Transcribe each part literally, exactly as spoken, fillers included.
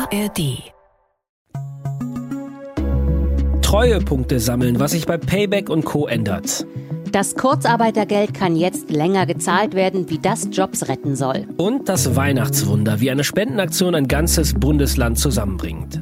A R D. Treuepunkte sammeln, was sich bei Payback und Co. ändert. Das Kurzarbeitergeld kann jetzt länger gezahlt werden, wie das Jobs retten soll. Und das Weihnachtswunder, wie eine Spendenaktion ein ganzes Bundesland zusammenbringt.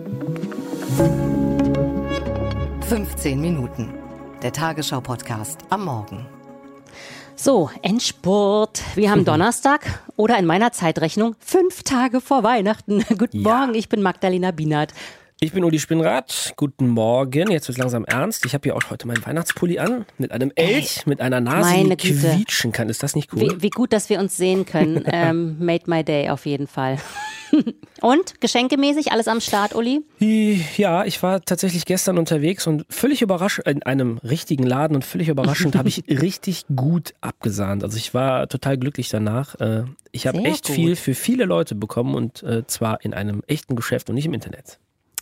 fünfzehn Minuten. Der Tagesschau-Podcast am Morgen. So, Endspurt. Wir haben Donnerstag oder in meiner Zeitrechnung fünf Tage vor Weihnachten. Guten Ja. Morgen, ich bin Magdalena Bienert. Ich bin Uli Spinnrad. Guten Morgen. Jetzt wird langsam ernst. Ich habe hier auch heute meinen Weihnachtspulli an. Mit einem Elch, mit einer Nase, meine die Güte. quietschen kann. Ist das nicht cool? Wie, wie gut, dass wir uns sehen können. ähm, made my day auf jeden Fall. Und geschenkemäßig alles am Start, Uli? Ja, ich war tatsächlich gestern unterwegs und völlig überraschend, in einem richtigen Laden und völlig überraschend habe ich richtig gut abgesahnt. Also ich war total glücklich danach. Ich habe Sehr echt gut. viel für viele Leute bekommen und äh, zwar in einem echten Geschäft und nicht im Internet.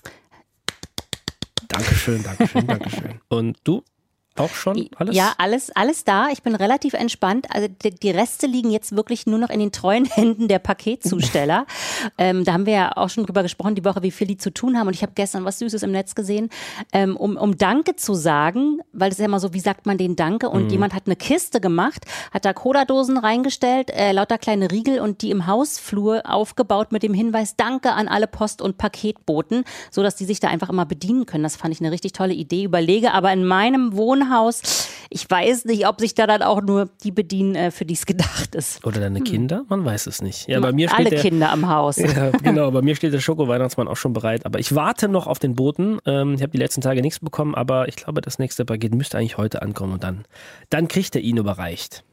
Dankeschön, Dankeschön, Dankeschön. Und du? Auch schon alles? Ja, alles, alles da. Ich bin relativ entspannt. Also die, die Reste liegen jetzt wirklich nur noch in den treuen Händen der Paketzusteller. ähm, da haben wir ja auch schon drüber gesprochen, die Woche, wie viel die zu tun haben. Und ich habe gestern was Süßes im Netz gesehen, ähm, um, um Danke zu sagen, weil es ist ja immer so, wie sagt man den Danke? Und Mhm. jemand hat eine Kiste gemacht, hat da Cola-Dosen reingestellt, äh, lauter kleine Riegel und die im Hausflur aufgebaut mit dem Hinweis Danke an alle Post- und Paketboten, sodass die sich da einfach immer bedienen können. Das fand ich eine richtig tolle Idee. Überlege aber in meinem Wohnhaus, ich weiß nicht, ob sich da dann auch nur die bedienen, äh, für die es gedacht ist. Oder deine Kinder? Man weiß es nicht. Ja, bei mir steht Alle der, Kinder am Haus. Ja, genau, bei mir steht der Schoko-Weihnachtsmann auch schon bereit. Aber ich warte noch auf den Boten. Ähm, ich habe die letzten Tage nichts bekommen, aber ich glaube, das nächste Paket müsste eigentlich heute ankommen und dann, dann kriegt er ihn überreicht.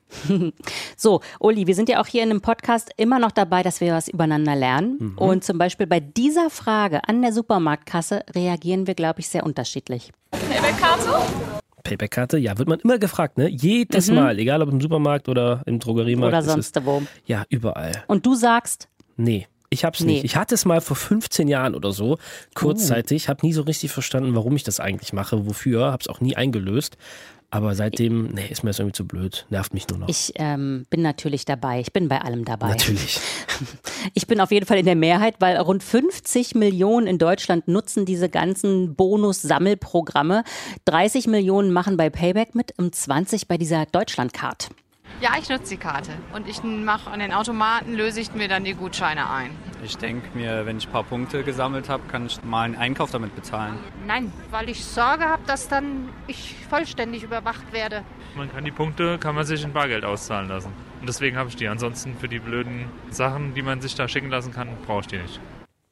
So, Uli, wir sind ja auch hier in einem Podcast immer noch dabei, dass wir was übereinander lernen. Mhm. Und zum Beispiel bei dieser Frage an der Supermarktkasse reagieren wir, glaube ich, sehr unterschiedlich. Payback-Karte? Payback-Karte, ja, wird man immer gefragt, ne? Jedes Mal, egal ob im Supermarkt oder im Drogeriemarkt. Oder ist sonst es, wo. ja, überall. Und du sagst, Nee, ich hab's Nee. nicht. Ich hatte es mal vor fünfzehn Jahren oder so, kurzzeitig, habe nie so richtig verstanden, warum ich das eigentlich mache, wofür, hab's auch nie eingelöst. Aber seitdem, nee, ist mir das irgendwie zu blöd, nervt mich nur noch. ich ähm, bin natürlich dabei. Ich bin bei allem dabei. Natürlich. Ich bin auf jeden Fall in der Mehrheit, weil rund fünfzig Millionen in Deutschland nutzen diese ganzen Bonus-Sammelprogramme. dreißig Millionen machen bei Payback mit und zwanzig bei dieser Deutschlandcard. Ja, ich nutze die Karte. Und ich mache an den Automaten, löse ich mir dann die Gutscheine ein. Ich denke mir, wenn ich ein paar Punkte gesammelt habe, kann ich mal einen Einkauf damit bezahlen. Nein, weil ich Sorge habe, dass dann ich vollständig überwacht werde. Man kann die Punkte, kann man sich in Bargeld auszahlen lassen. Und deswegen habe ich die. Ansonsten für die blöden Sachen, die man sich da schicken lassen kann, brauche ich die nicht.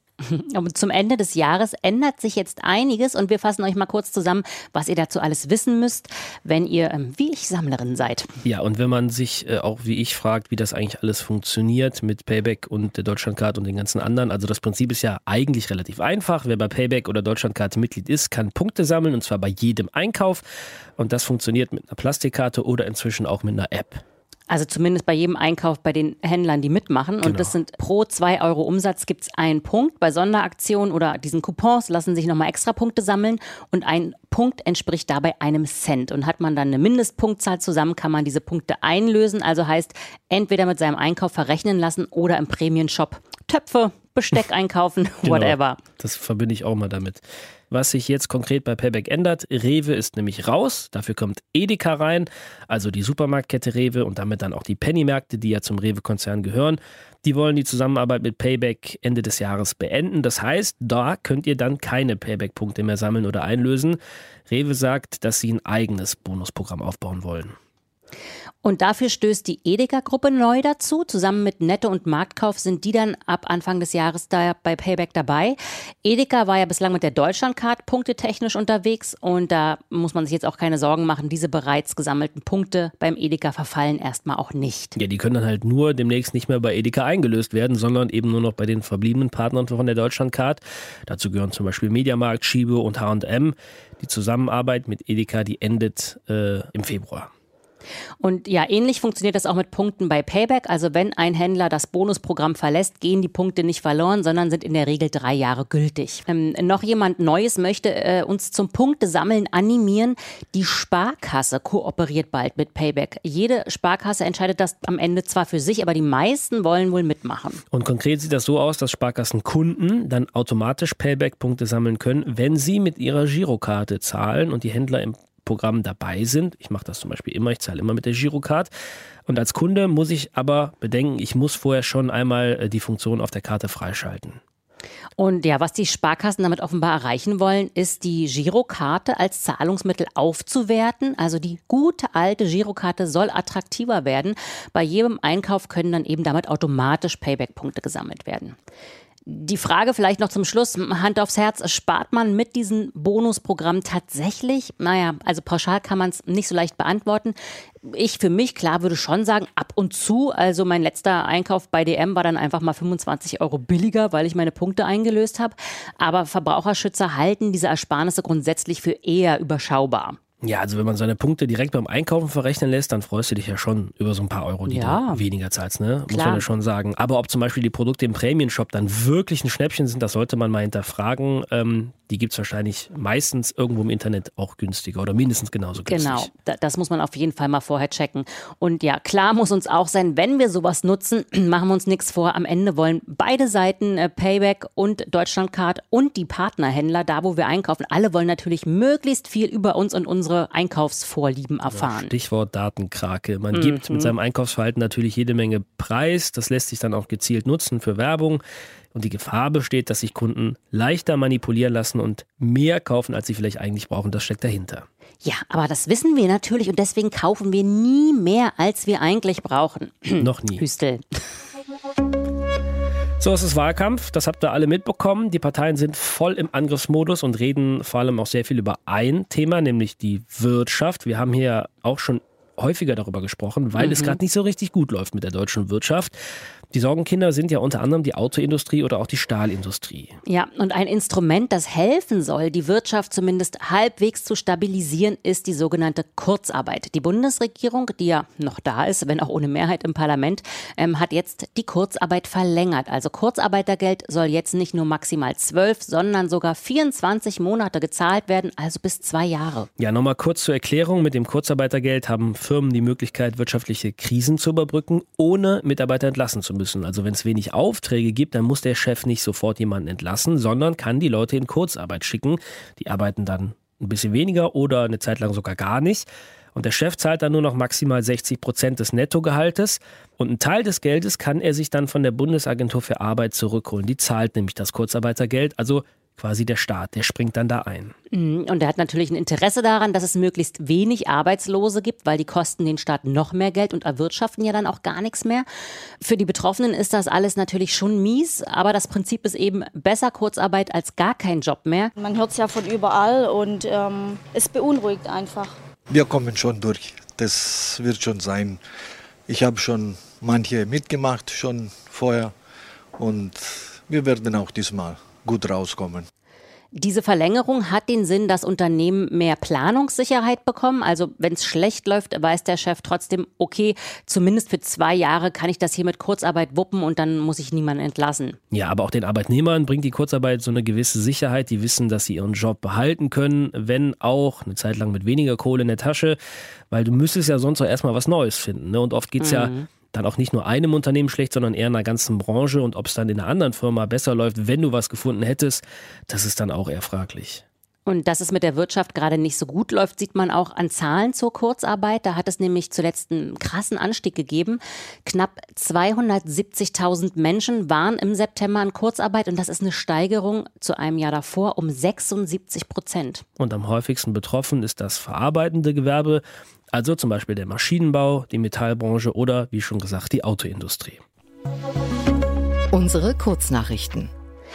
Aber zum Ende des Jahres ändert sich jetzt einiges und wir fassen euch mal kurz zusammen, was ihr dazu alles wissen müsst, wenn ihr, ähm, wie ich, Sammlerin seid. Ja, und wenn man sich äh, auch wie ich fragt, wie das eigentlich alles funktioniert mit Payback und der Deutschlandcard und den ganzen anderen, also das Prinzip ist ja eigentlich relativ einfach. Wer bei Payback oder Deutschlandcard Mitglied ist, kann Punkte sammeln und zwar bei jedem Einkauf und das funktioniert mit einer Plastikkarte oder inzwischen auch mit einer App. Also zumindest bei jedem Einkauf bei den Händlern, die mitmachen. Und Genau. das sind pro zwei Euro Umsatz gibt es einen Punkt. Bei Sonderaktionen oder diesen Coupons lassen sich nochmal extra Punkte sammeln. Und ein Punkt entspricht dabei einem Cent. Und hat man dann eine Mindestpunktzahl zusammen, kann man diese Punkte einlösen. Also heißt, entweder mit seinem Einkauf verrechnen lassen oder im Prämienshop Töpfe, Besteck einkaufen, whatever. Genau, das verbinde ich auch mal damit. Was sich jetzt konkret bei Payback ändert, Rewe ist nämlich raus, dafür kommt Edeka rein, also die Supermarktkette Rewe und damit dann auch die Penny-Märkte, die ja zum Rewe-Konzern gehören. Die wollen die Zusammenarbeit mit Payback Ende des Jahres beenden. Das heißt, da könnt ihr dann keine Payback-Punkte mehr sammeln oder einlösen. Rewe sagt, dass sie ein eigenes Bonusprogramm aufbauen wollen. Und dafür stößt die Edeka-Gruppe neu dazu. Zusammen mit Netto und Marktkauf sind die dann ab Anfang des Jahres da bei Payback dabei. Edeka war ja bislang mit der Deutschlandcard punktetechnisch unterwegs und da muss man sich jetzt auch keine Sorgen machen. Diese bereits gesammelten Punkte beim Edeka verfallen erstmal auch nicht. Ja, die können dann halt nur demnächst nicht mehr bei Edeka eingelöst werden, sondern eben nur noch bei den verbliebenen Partnern von der Deutschlandcard. Dazu gehören zum Beispiel Mediamarkt, Schiebe und H und M. Die Zusammenarbeit mit Edeka, die endet äh, im Februar. Und ja, ähnlich funktioniert das auch mit Punkten bei Payback. Also wenn ein Händler das Bonusprogramm verlässt, gehen die Punkte nicht verloren, sondern sind in der Regel drei Jahre gültig. Ähm, noch jemand Neues möchte äh, uns zum Punktesammeln animieren. Die Sparkasse kooperiert bald mit Payback. Jede Sparkasse entscheidet das am Ende zwar für sich, aber die meisten wollen wohl mitmachen. Und konkret sieht das so aus, dass Sparkassenkunden dann automatisch Payback-Punkte sammeln können, wenn sie mit ihrer Girokarte zahlen und die Händler im Programm dabei sind. Ich mache das zum Beispiel immer, ich zahle immer mit der Girocard. Und als Kunde muss ich aber bedenken, ich muss vorher schon einmal die Funktion auf der Karte freischalten. Und ja, was die Sparkassen damit offenbar erreichen wollen, ist die Girokarte als Zahlungsmittel aufzuwerten. Also die gute alte Girokarte soll attraktiver werden. Bei jedem Einkauf können dann eben damit automatisch Payback-Punkte gesammelt werden. Die Frage vielleicht noch zum Schluss, Hand aufs Herz, spart man mit diesem Bonusprogramm tatsächlich? Naja, also pauschal kann man es nicht so leicht beantworten. Ich für mich, klar, würde schon sagen, ab und zu. Also mein letzter Einkauf bei D M war dann einfach mal fünfundzwanzig Euro billiger, weil ich meine Punkte eingelöst habe. Aber Verbraucherschützer halten diese Ersparnisse grundsätzlich für eher überschaubar. Ja, also wenn man seine Punkte direkt beim Einkaufen verrechnen lässt, dann freust du dich ja schon über so ein paar Euro, die ja. du weniger zahlst, ne? Muss Klar. man ja schon sagen. Aber ob zum Beispiel die Produkte im Prämienshop dann wirklich ein Schnäppchen sind, das sollte man mal hinterfragen. Ähm, die gibt es wahrscheinlich meistens irgendwo im Internet auch günstiger oder mindestens genauso günstig. Genau, das muss man auf jeden Fall mal vorher checken. Und ja, klar muss uns auch sein, wenn wir sowas nutzen, machen wir uns nichts vor. Am Ende wollen beide Seiten, äh, Payback und Deutschlandcard und die Partnerhändler, da wo wir einkaufen, alle wollen natürlich möglichst viel über uns und unsere Einkaufsvorlieben erfahren. Ja, Stichwort Datenkrake. Man Mhm. gibt mit seinem Einkaufsverhalten natürlich jede Menge Preis. Das lässt sich dann auch gezielt nutzen für Werbung. Und die Gefahr besteht, dass sich Kunden leichter manipulieren lassen und mehr kaufen, als sie vielleicht eigentlich brauchen. Das steckt dahinter. Ja, aber das wissen wir natürlich und deswegen kaufen wir nie mehr, als wir eigentlich brauchen. Noch nie. Hüstel. So, es ist Wahlkampf, das habt ihr alle mitbekommen. Die Parteien sind voll im Angriffsmodus und reden vor allem auch sehr viel über ein Thema, nämlich die Wirtschaft. Wir haben hier auch schon häufiger darüber gesprochen, weil mhm. es gerade nicht so richtig gut läuft mit der deutschen Wirtschaft. Die Sorgenkinder sind ja unter anderem die Autoindustrie oder auch die Stahlindustrie. Ja, und ein Instrument, das helfen soll, die Wirtschaft zumindest halbwegs zu stabilisieren, ist die sogenannte Kurzarbeit. Die Bundesregierung, die ja noch da ist, wenn auch ohne Mehrheit im Parlament, ähm, hat jetzt die Kurzarbeit verlängert. Also Kurzarbeitergeld soll jetzt nicht nur maximal zwölf, sondern sogar vierundzwanzig Monate gezahlt werden, also bis zwei Jahre. Ja, nochmal kurz zur Erklärung. Mit dem Kurzarbeitergeld haben Firmen die Möglichkeit, wirtschaftliche Krisen zu überbrücken, ohne Mitarbeiter entlassen zu müssen. Also wenn es wenig Aufträge gibt, dann muss der Chef nicht sofort jemanden entlassen, sondern kann die Leute in Kurzarbeit schicken. Die arbeiten dann ein bisschen weniger oder eine Zeit lang sogar gar nicht. Und der Chef zahlt dann nur noch maximal sechzig Prozent des Nettogehaltes. Und einen Teil des Geldes kann er sich dann von der Bundesagentur für Arbeit zurückholen. Die zahlt nämlich das Kurzarbeitergeld, also quasi der Staat, der springt dann da ein. Und er hat natürlich ein Interesse daran, dass es möglichst wenig Arbeitslose gibt, weil die kosten den Staat noch mehr Geld und erwirtschaften ja dann auch gar nichts mehr. Für die Betroffenen ist das alles natürlich schon mies, aber das Prinzip ist eben besser Kurzarbeit als gar kein Job mehr. Man hört es ja von überall und ähm, es beunruhigt einfach. Wir kommen schon durch, das wird schon sein. Ich habe schon manche mitgemacht, schon vorher und wir werden auch diesmal gut rauskommen. Diese Verlängerung hat den Sinn, dass Unternehmen mehr Planungssicherheit bekommen. Also wenn es schlecht läuft, weiß der Chef trotzdem, okay, zumindest für zwei Jahre kann ich das hier mit Kurzarbeit wuppen und dann muss ich niemanden entlassen. Ja, aber auch den Arbeitnehmern bringt die Kurzarbeit so eine gewisse Sicherheit. Die wissen, dass sie ihren Job behalten können, wenn auch eine Zeit lang mit weniger Kohle in der Tasche. Weil du müsstest ja sonst auch erstmal was Neues finden, ne? Und oft geht es mhm. ja dann auch nicht nur einem Unternehmen schlecht, sondern eher einer ganzen Branche. Und ob es dann in einer anderen Firma besser läuft, wenn du was gefunden hättest, das ist dann auch eher fraglich. Und dass es mit der Wirtschaft gerade nicht so gut läuft, sieht man auch an Zahlen zur Kurzarbeit. Da hat es nämlich zuletzt einen krassen Anstieg gegeben. Knapp zweihundertsiebzigtausend Menschen waren im September in Kurzarbeit und das ist eine Steigerung zu einem Jahr davor um sechsundsiebzig Prozent. Und am häufigsten betroffen ist das verarbeitende Gewerbe, also zum Beispiel der Maschinenbau, die Metallbranche oder, wie schon gesagt, die Autoindustrie. Unsere Kurznachrichten.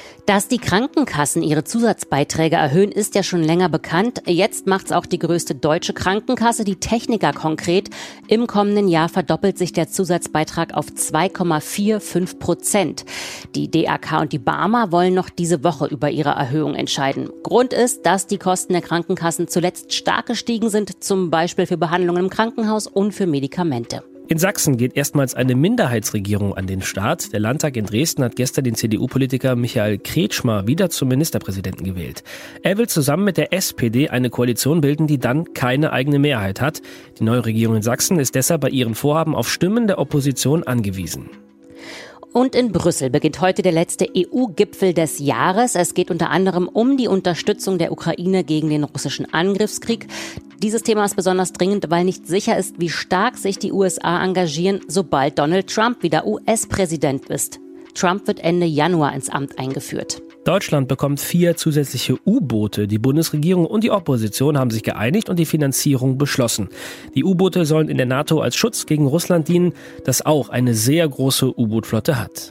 Dass die Krankenkassen ihre Zusatzbeiträge erhöhen, ist ja schon länger bekannt. Jetzt macht's auch die größte deutsche Krankenkasse, die Techniker konkret. Im kommenden Jahr verdoppelt sich der Zusatzbeitrag auf zwei Komma fünfundvierzig Prozent. Die D A K und die Barmer wollen noch diese Woche über ihre Erhöhung entscheiden. Grund ist, dass die Kosten der Krankenkassen zuletzt stark gestiegen sind, zum Beispiel für Behandlungen im Krankenhaus und für Medikamente. In Sachsen geht erstmals eine Minderheitsregierung an den Start. Der Landtag in Dresden hat gestern den C D U-Politiker Michael Kretschmer wieder zum Ministerpräsidenten gewählt. Er will zusammen mit der S P D eine Koalition bilden, die dann keine eigene Mehrheit hat. Die neue Regierung in Sachsen ist deshalb bei ihren Vorhaben auf Stimmen der Opposition angewiesen. Und in Brüssel beginnt heute der letzte E U-Gipfel des Jahres. Es geht unter anderem um die Unterstützung der Ukraine gegen den russischen Angriffskrieg. Dieses Thema ist besonders dringend, weil nicht sicher ist, wie stark sich die U S A engagieren, sobald Donald Trump wieder U S-Präsident ist. Trump wird Ende Januar ins Amt eingeführt. Deutschland bekommt vier zusätzliche U-Boote. Die Bundesregierung und die Opposition haben sich geeinigt und die Finanzierung beschlossen. Die U-Boote sollen in der NATO als Schutz gegen Russland dienen, das auch eine sehr große U-Boot-Flotte hat.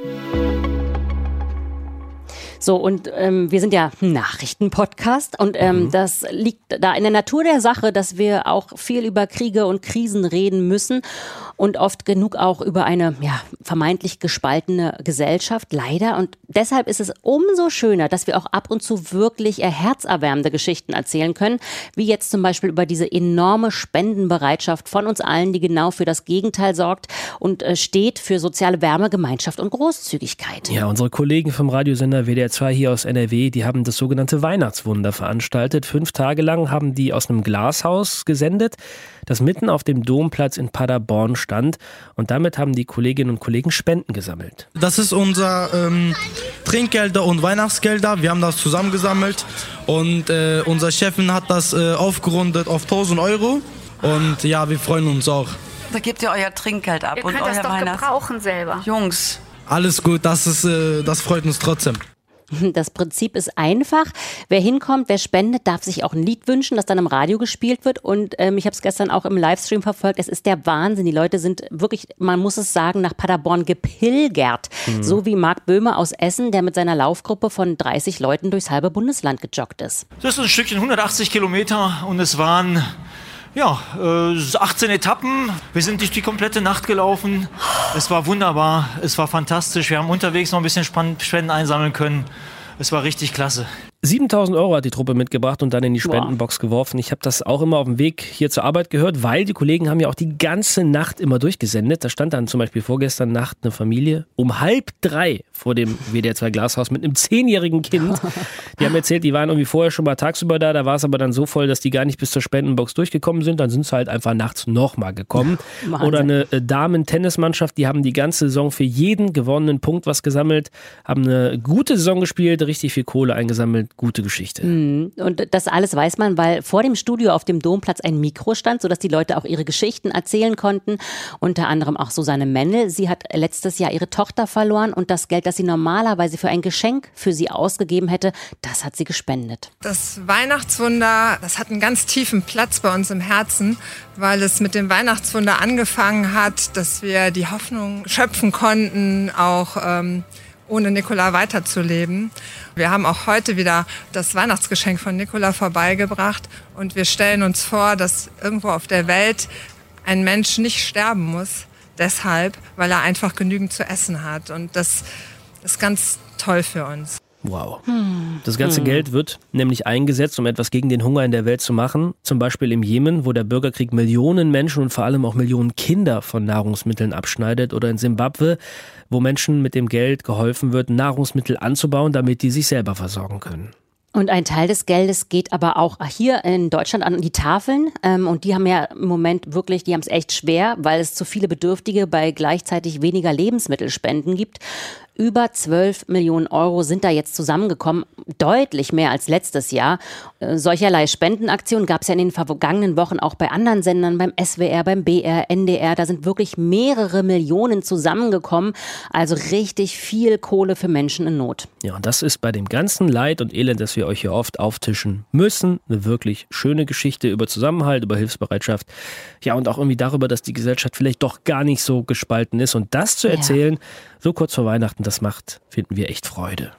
So, und ähm, wir sind ja ein Nachrichtenpodcast und ähm, mhm. das liegt da in der Natur der Sache, dass wir auch viel über Kriege und Krisen reden müssen und oft genug auch über eine ja, vermeintlich gespaltene Gesellschaft, leider. Und deshalb ist es umso schöner, dass wir auch ab und zu wirklich herzerwärmende Geschichten erzählen können, wie jetzt zum Beispiel über diese enorme Spendenbereitschaft von uns allen, die genau für das Gegenteil sorgt und äh, steht für soziale Wärme, Gemeinschaft und Großzügigkeit. Ja, unsere Kollegen vom Radiosender W D R zwei hier aus N R W, die haben das sogenannte Weihnachtswunder veranstaltet. Fünf Tage lang haben die aus einem Glashaus gesendet, das mitten auf dem Domplatz in Paderborn stand. Und damit haben die Kolleginnen und Kollegen Spenden gesammelt. Das ist unser ähm, Trinkgelder und Weihnachtsgelder. Wir haben das zusammengesammelt und äh, unser Chefin hat das äh, aufgerundet auf tausend Euro. Und ja, wir freuen uns auch. Da gebt ihr euer Trinkgeld ab ihr und könnt euer das doch Weihnachts- gebrauchen selber. Jungs. Alles gut, das, ist, äh, das freut uns trotzdem. Das Prinzip ist einfach. Wer hinkommt, wer spendet, darf sich auch ein Lied wünschen, das dann im Radio gespielt wird. Und ähm, ich habe es gestern auch im Livestream verfolgt. Es ist der Wahnsinn. Die Leute sind wirklich, man muss es sagen, nach Paderborn gepilgert. Mhm. So wie Marc Böhme aus Essen, der mit seiner Laufgruppe von dreißig Leuten durchs halbe Bundesland gejoggt ist. Das ist ein Stückchen hundertachtzig Kilometer und es waren ja, äh, achtzehn Etappen. Wir sind durch die komplette Nacht gelaufen. Es war wunderbar, es war fantastisch. Wir haben unterwegs noch ein bisschen Spenden einsammeln können. Es war richtig klasse. siebentausend Euro hat die Truppe mitgebracht und dann in die Spendenbox wow. geworfen. Ich habe das auch immer auf dem Weg hier zur Arbeit gehört, weil die Kollegen haben ja auch die ganze Nacht immer durchgesendet. Da stand dann zum Beispiel vorgestern Nacht eine Familie um halb drei vor dem W D R zwei Glashaus mit einem zehnjährigen Kind. Die haben erzählt, die waren irgendwie vorher schon mal tagsüber da, da war es aber dann so voll, dass die gar nicht bis zur Spendenbox durchgekommen sind. Dann sind sie halt einfach nachts nochmal gekommen. Oder eine äh, Damen-Tennismannschaft, die haben die ganze Saison für jeden gewonnenen Punkt was gesammelt, haben eine gute Saison gespielt, richtig viel Kohle eingesammelt. Gute Geschichte. Und das alles weiß man, weil vor dem Studio auf dem Domplatz ein Mikro stand, sodass die Leute auch ihre Geschichten erzählen konnten. Unter anderem auch Susanne Mendel. Sie hat letztes Jahr ihre Tochter verloren und das Geld, das sie normalerweise für ein Geschenk für sie ausgegeben hätte, das hat sie gespendet. Das Weihnachtswunder, das hat einen ganz tiefen Platz bei uns im Herzen, weil es mit dem Weihnachtswunder angefangen hat, dass wir die Hoffnung schöpfen konnten, auch ähm, ohne Nikola weiterzuleben. Wir haben auch heute wieder das Weihnachtsgeschenk von Nikola vorbeigebracht und wir stellen uns vor, dass irgendwo auf der Welt ein Mensch nicht sterben muss, deshalb, weil er einfach genügend zu essen hat. Und das ist ganz toll für uns. Wow. Das ganze hm. Geld wird nämlich eingesetzt, um etwas gegen den Hunger in der Welt zu machen. Zum Beispiel im Jemen, wo der Bürgerkrieg Millionen Menschen und vor allem auch Millionen Kinder von Nahrungsmitteln abschneidet. Oder in Simbabwe, wo Menschen mit dem Geld geholfen wird, Nahrungsmittel anzubauen, damit die sich selber versorgen können. Und ein Teil des Geldes geht aber auch hier in Deutschland an die Tafeln. Und die haben ja im Moment wirklich, die haben es echt schwer, weil es zu viele Bedürftige bei gleichzeitig weniger Lebensmittelspenden gibt. Über zwölf Millionen Euro sind da jetzt zusammengekommen, deutlich mehr als letztes Jahr. Äh, solcherlei Spendenaktionen gab es ja in den vergangenen Wochen auch bei anderen Sendern, beim S W R, beim B R, N D R. Da sind wirklich mehrere Millionen zusammengekommen. Also richtig viel Kohle für Menschen in Not. Ja, und das ist bei dem ganzen Leid und Elend, das wir euch hier oft auftischen müssen, eine wirklich schöne Geschichte über Zusammenhalt, über Hilfsbereitschaft. Ja, und auch irgendwie darüber, dass die Gesellschaft vielleicht doch gar nicht so gespalten ist. Und das zu erzählen, ja. so kurz vor Weihnachten, das macht, finden wir echt Freude.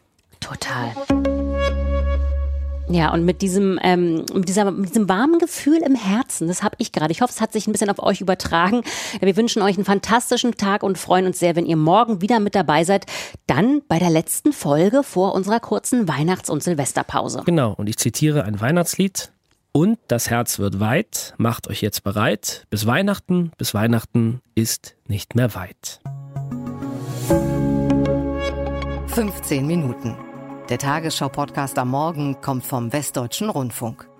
Total. Ja, und mit diesem, ähm, mit, dieser, mit diesem warmen Gefühl im Herzen, das habe ich gerade. Ich hoffe, es hat sich ein bisschen auf euch übertragen. Wir wünschen euch einen fantastischen Tag und freuen uns sehr, wenn ihr morgen wieder mit dabei seid. Dann bei der letzten Folge vor unserer kurzen Weihnachts- und Silvesterpause. Genau, und ich zitiere ein Weihnachtslied. Und das Herz wird weit, macht euch jetzt bereit. Bis Weihnachten, bis Weihnachten ist nicht mehr weit. fünfzehn Minuten. Der Tagesschau-Podcast am Morgen kommt vom Westdeutschen Rundfunk.